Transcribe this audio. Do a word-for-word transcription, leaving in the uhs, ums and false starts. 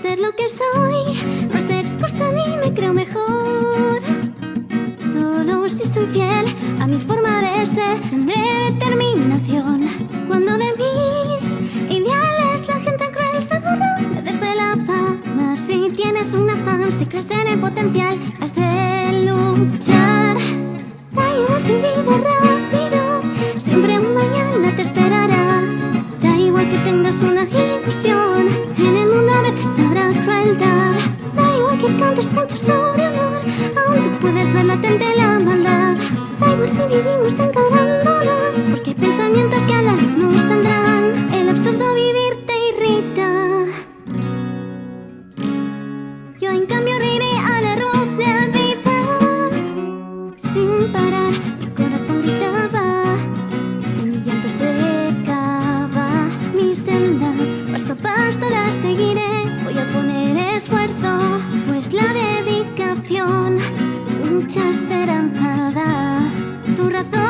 ser lo que soy, no se excusa ni me creo mejor. Solo si soy fiel a mi forma de ser, tendré determinación. Cuando de mis ideales la gente cruel se burla, me desvela fama. Si tienes un afán, si crees en el potencial, has de luchar. Da igual si vives rápido, siempre un mañana te esperará. Da igual que tengas una ilusión, en el mundo a veces habrá crueldad. Da igual que cantes mucho sobre amor, aún tú puedes ver latente la maldad. Da igual si vivimos encarándonos, porque hay pensamientos que a la luz nos saldrán. El absurdo vivir te irrita, yo en cambio reiré al error de la vida. Sin parar, mi corazón gritaba y mi llanto secaba. Mi senda, paso a paso la seguiré. Voy a poner esfuerzo, pues la dedicación mucha esperanza da. Tu razón